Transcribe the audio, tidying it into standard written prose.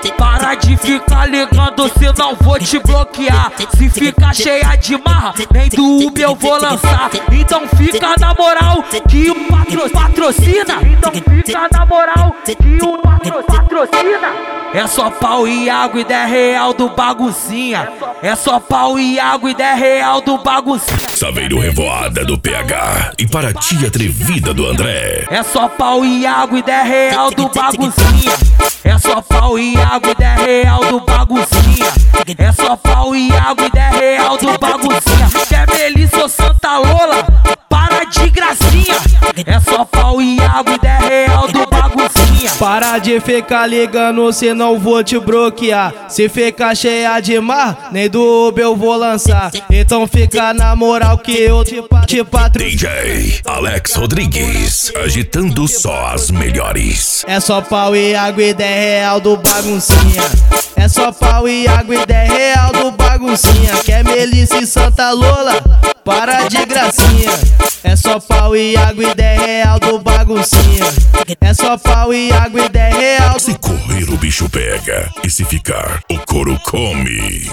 Para de ficar ligando, senão vou te bloquear. Se ficar cheia de marra, nem do Uber eu vou lançar. Então fica na moral que o patrocina. Então fica na moral que o patrocina. É só pau e água e 10 real do baguncinha. É só pau e água e 10 real do baguncinha. Saveiro Revoada do PH e Paraty Atrevida do André. É só pau e água e 10 real do baguncinha. É só pau e água e 10 real do baguncinha. É só pau e água e 10 real do baguncinha. Quer Melissa ou Santa Lola? Para de gracinha. É só pau e água e 10 real do baguncinha. Para de ficar ligando, senão vou te bloquear. Se ficar cheia de mar, nem do Uber eu vou lançar. Então fica na moral que eu te patrocino. DJ Alex Rodrigues, agitando só as melhores. É só pau e água e 10 real do baguncinha. É só pau e água e 10 real do baguncinha. Quer Melissa e Santa Lola? Para de gracinha. É só pau e água e 10 real do baguncinha. É só pau e água e 10 real. Se correr o bicho pega, e se ficar o couro come.